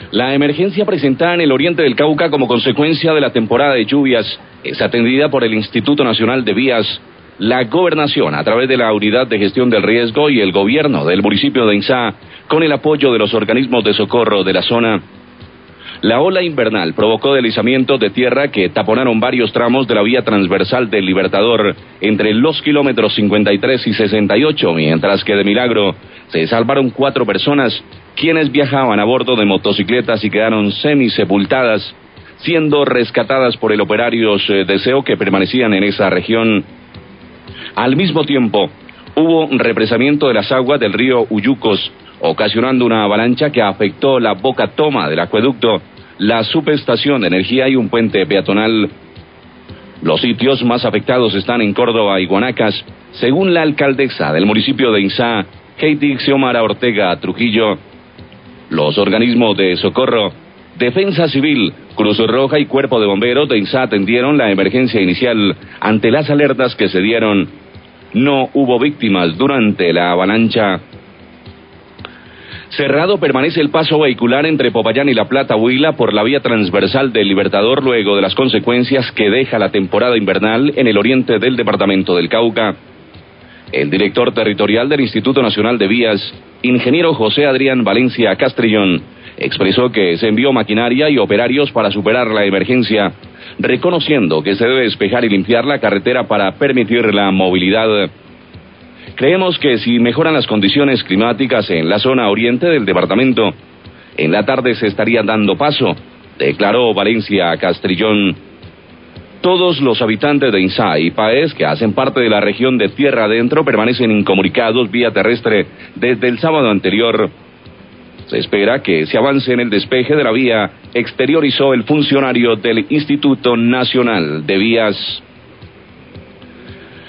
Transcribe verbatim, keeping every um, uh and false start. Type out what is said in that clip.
La emergencia presentada en el oriente del Cauca como consecuencia de la temporada de lluvias es atendida por el Instituto Nacional de Vías, la Gobernación a través de la Unidad de Gestión del Riesgo y el Gobierno del municipio de Insá, con el apoyo de los organismos de socorro de la zona. La ola invernal provocó deslizamientos de tierra que taponaron varios tramos de la vía transversal del Libertador entre los kilómetros cincuenta y tres y sesenta y ocho, mientras que de milagro se salvaron cuatro personas, quienes viajaban a bordo de motocicletas y quedaron semisepultadas, siendo rescatadas por el operarios de S E O que permanecían en esa región. Al mismo tiempo, hubo represamiento de las aguas del río Uyucos, ocasionando una avalancha que afectó la boca toma del acueducto, la subestación de energía y un puente peatonal. Los sitios más afectados están en Córdoba y Guanacas, según la alcaldesa del municipio de Insá, Heidi Xiomara Ortega Trujillo. Los organismos de socorro, Defensa Civil, Cruz Roja y Cuerpo de Bomberos de Insá atendieron la emergencia inicial ante las alertas que se dieron. No hubo víctimas durante la avalancha. Cerrado permanece el paso vehicular entre Popayán y La Plata Huila por la vía transversal del Libertador luego de las consecuencias que deja la temporada invernal en el oriente del departamento del Cauca. El director territorial del Instituto Nacional de Vías, ingeniero José Adrián Valencia Castrillón, expresó que se envió maquinaria y operarios para superar la emergencia, reconociendo que se debe despejar y limpiar la carretera para permitir la movilidad. Creemos que si mejoran las condiciones climáticas en la zona oriente del departamento, en la tarde se estaría dando paso, declaró Valencia Castrillón. Todos los habitantes de Insá y Paez que hacen parte de la región de Tierra Adentro permanecen incomunicados vía terrestre desde el sábado anterior. Se espera que se avance en el despeje de la vía, exteriorizó el funcionario del Instituto Nacional de Vías.